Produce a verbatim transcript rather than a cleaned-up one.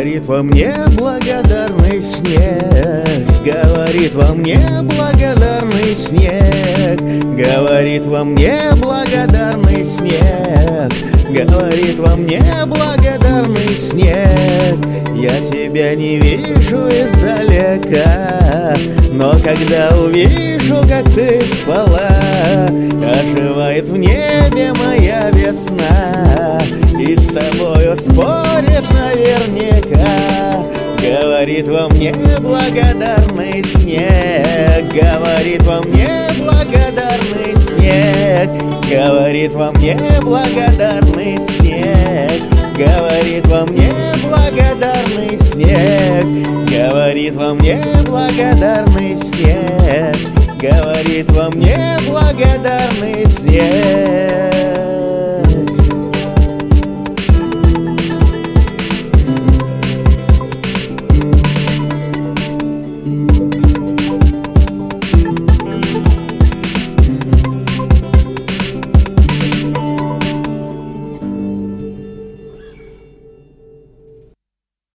говорит во мне благодарный снег, говорит во мне благодарный снег, говорит во мне благодарный снег, говорит во мне благодарный снег. Я тебя не вижу издалека, но когда увижу, как ты спала, оживает в небе моя весна и с тобою спорит наверняка. Говорит во мне благодарный снег, говорит во мне благодарный снег, говорит во мне благодарный снег, говорит во мне благодарный снег, говорит во мне благодарный снег, говорит во мне благодарный снег.